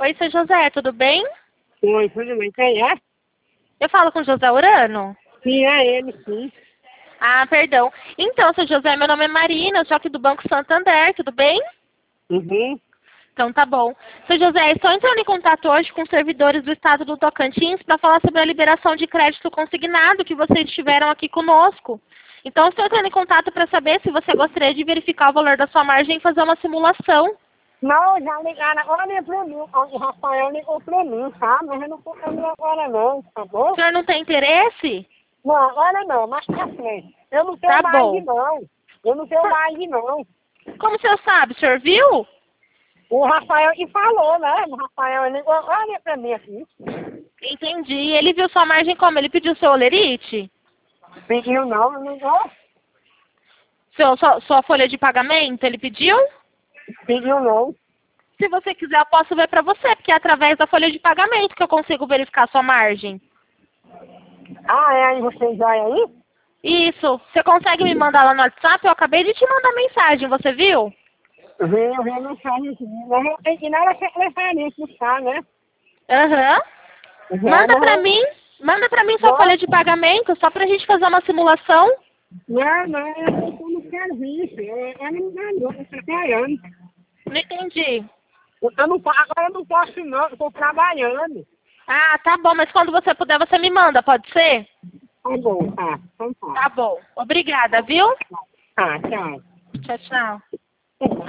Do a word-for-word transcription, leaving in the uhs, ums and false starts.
Oi, seu José, tudo bem? Oi, tudo bem? Quem é? Eu falo com o José Urano? Sim, é ele, sim. Ah, perdão. Então, seu José, meu nome é Marina, eu sou aqui do Banco Santander, tudo bem? Uhum. Então tá bom. Seu José, estou entrando em contato hoje com os servidores do estado do Tocantins para falar sobre a liberação de crédito consignado que vocês tiveram aqui conosco. Então, estou entrando em contato para saber se você gostaria de verificar o valor da sua margem e fazer uma simulação. Não, já ligaram agora pra mim. O Rafael ligou pra mim, tá? Mas eu não tô caminhando agora não, tá bom? O senhor não tem interesse? Não, agora não, mas pra frente. Eu não tenho Tá mais bom. não. Eu não tenho mais não. Como o senhor sabe, o senhor viu? O Rafael que falou, né? O Rafael ligou agora pra mim aqui. Entendi. Ele viu sua margem como? Ele pediu seu olerite? Pediu não, não ligou? Seu, sua, sua folha de pagamento, ele pediu? Pediu não. Se você quiser, eu posso ver para você, porque é através da folha de pagamento que eu consigo verificar sua margem. Ah, é aí vocês olham aí? Isso. Você consegue me mandar lá no WhatsApp? Eu acabei de te mandar mensagem, você viu? Vem, vem mensagem aqui. Mas eu tenho que ir lá na secretaria buscar, né? Aham. Manda pra mim, manda pra mim sua Não. folha de pagamento, só pra gente fazer uma simulação. Não, não, eu tô no serviço, eu, eu não ganho, eu tô trabalhando. Não entendi. Eu não, po- agora eu não posso não, eu tô trabalhando. Ah, tá bom, mas quando você puder, você me manda, pode ser? Tá bom, tá, então tá. Tá bom. Obrigada, viu? Tá, tchau. Tchau, tchau.